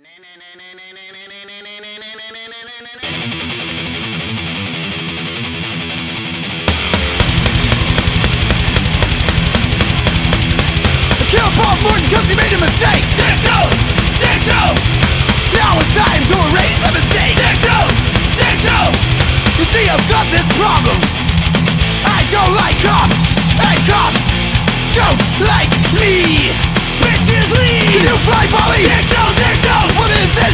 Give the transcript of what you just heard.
Kill Bob Morton cause he made a mistake. Dick Jones! Dick Jones! Now it's time to erase the mistake. Dick Jones! Dick Jones! You see, I've got this problem. I don't like cops, and cops don't like me. Bitches leave! Can you fly, Bobby? Dick Jones! Dick Jones! What is this?